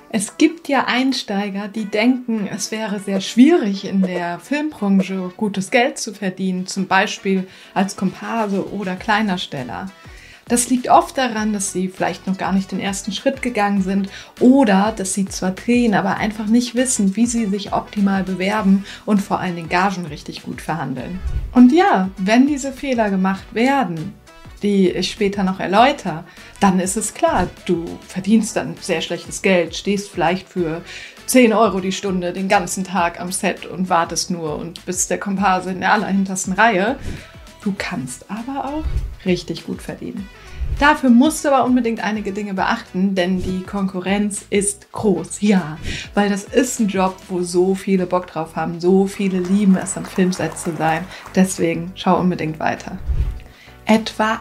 Es gibt ja Einsteiger, die denken, es wäre sehr schwierig, in der Filmbranche gutes Geld zu verdienen, zum Beispiel als Komparse oder Kleinersteller. Das liegt oft daran, dass sie vielleicht noch gar nicht den ersten Schritt gegangen sind oder dass sie zwar drehen, aber einfach nicht wissen, wie sie sich optimal bewerben und vor allen Dingen Gagen richtig gut verhandeln. Und ja, wenn diese Fehler gemacht werden, die ich später noch erläutere, dann ist es klar, du verdienst dann sehr schlechtes Geld, stehst vielleicht für 10 Euro die Stunde den ganzen Tag am Set und wartest nur und bist der Komparse in der allerhintersten Reihe. Du kannst aber auch richtig gut verdienen. Dafür musst du aber unbedingt einige Dinge beachten, denn die Konkurrenz ist groß, ja, weil das ist ein Job, wo so viele Bock drauf haben, so viele lieben es, am Filmset zu sein. Deswegen schau unbedingt weiter. Etwa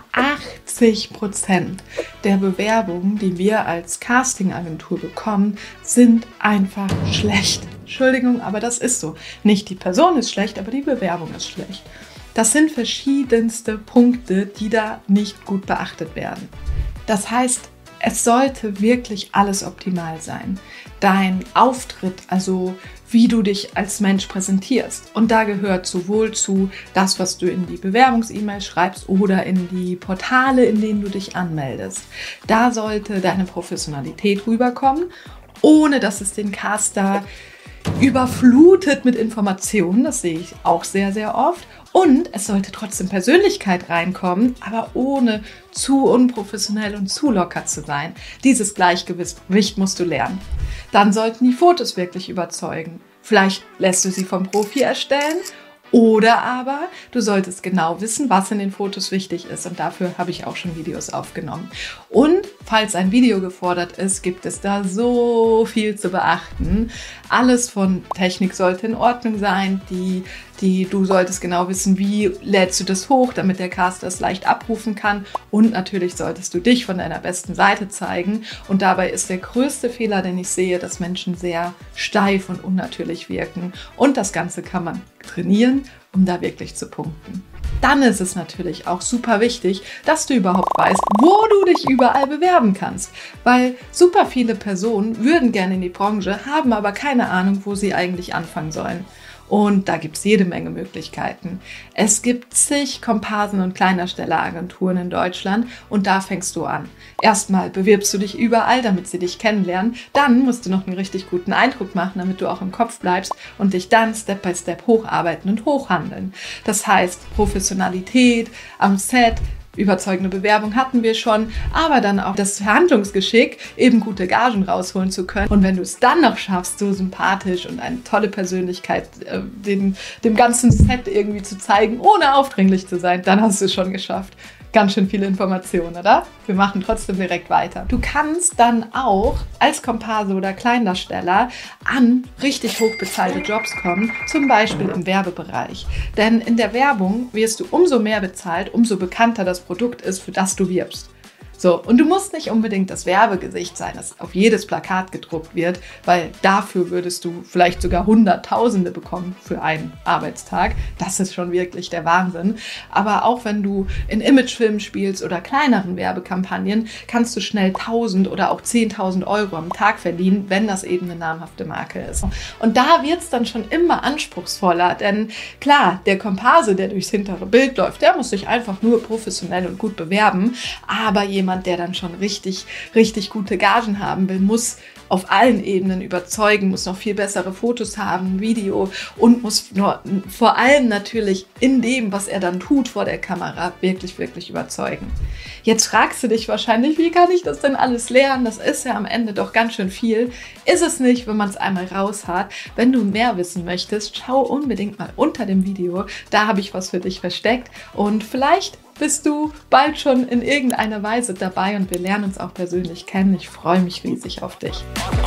80% der Bewerbungen, die wir als Castingagentur bekommen, sind einfach schlecht. Entschuldigung, aber das ist so. Nicht die Person ist schlecht, aber die Bewerbung ist schlecht. Das sind verschiedenste Punkte, die da nicht gut beachtet werden. Das heißt, es sollte wirklich alles optimal sein. Dein Auftritt, also wie du dich als Mensch präsentierst. Und da gehört sowohl zu das, was du in die Bewerbungs-E-Mail schreibst oder in die Portale, in denen du dich anmeldest. Da sollte deine Professionalität rüberkommen, ohne dass es den Caster überflutet mit Informationen. Das sehe ich auch sehr, sehr oft. Und es sollte trotzdem Persönlichkeit reinkommen, aber ohne zu unprofessionell und zu locker zu sein. Dieses Gleichgewicht musst du lernen. Dann sollten die Fotos wirklich überzeugen. Vielleicht lässt du sie vom Profi erstellen oder aber du solltest genau wissen, was in den Fotos wichtig ist. Und dafür habe ich auch schon Videos aufgenommen. Und falls ein Video gefordert ist, gibt es da so viel zu beachten. Alles von Technik sollte in Ordnung sein. Du solltest genau wissen, wie lädst du das hoch, damit der Caster es leicht abrufen kann. Und natürlich solltest du dich von deiner besten Seite zeigen. Und dabei ist der größte Fehler, den ich sehe, dass Menschen sehr steif und unnatürlich wirken. Und das Ganze kann man trainieren, um da wirklich zu punkten. Dann ist es natürlich auch super wichtig, dass du überhaupt weißt, wo du dich überall bewerben kannst. Weil super viele Personen würden gerne in die Branche, haben aber keine Ahnung, wo sie eigentlich anfangen sollen. Und da gibt es jede Menge Möglichkeiten. Es gibt zig Komparsen- und Kleinerstelleragenturen in Deutschland und da fängst du an. Erstmal bewirbst du dich überall, damit sie dich kennenlernen. Dann musst du noch einen richtig guten Eindruck machen, damit du auch im Kopf bleibst und dich dann Step by Step hocharbeiten und hochhandeln. Das heißt, Professionalität am Set, überzeugende Bewerbung hatten wir schon, aber dann auch das Verhandlungsgeschick, eben gute Gagen rausholen zu können. Und wenn du es dann noch schaffst, so sympathisch und eine tolle Persönlichkeit dem ganzen Set irgendwie zu zeigen, ohne aufdringlich zu sein, dann hast du es schon geschafft. Ganz schön viele Informationen, oder? Wir machen trotzdem direkt weiter. Du kannst dann auch als Komparse oder Kleindarsteller an richtig hochbezahlte Jobs kommen, zum Beispiel im Werbebereich. Denn in der Werbung wirst du umso mehr bezahlt, umso bekannter das Produkt ist, für das du wirbst. So, und du musst nicht unbedingt das Werbegesicht sein, das auf jedes Plakat gedruckt wird, weil dafür würdest du vielleicht sogar Hunderttausende bekommen für einen Arbeitstag. Das ist schon wirklich der Wahnsinn. Aber auch wenn du in Imagefilmen spielst oder kleineren Werbekampagnen, kannst du schnell 1.000 oder auch 10.000 Euro am Tag verdienen, wenn das eben eine namhafte Marke ist. Und da wird es dann schon immer anspruchsvoller, denn klar, der Komparse, der durchs hintere Bild läuft, der muss sich einfach nur professionell und gut bewerben, aber jemand, der dann schon richtig, richtig gute Gagen haben will, muss auf allen Ebenen überzeugen, muss noch viel bessere Fotos haben, Video und muss vor allem natürlich in dem, was er dann tut vor der Kamera, wirklich, wirklich überzeugen. Jetzt fragst du dich wahrscheinlich, wie kann ich das denn alles lernen? Das ist ja am Ende doch ganz schön viel. Ist es nicht, wenn man es einmal raus hat. Wenn du mehr wissen möchtest, schau unbedingt mal unter dem Video. Da habe ich was für dich versteckt und vielleicht bist du bald schon in irgendeiner Weise dabei und wir lernen uns auch persönlich kennen. Ich freue mich riesig auf dich.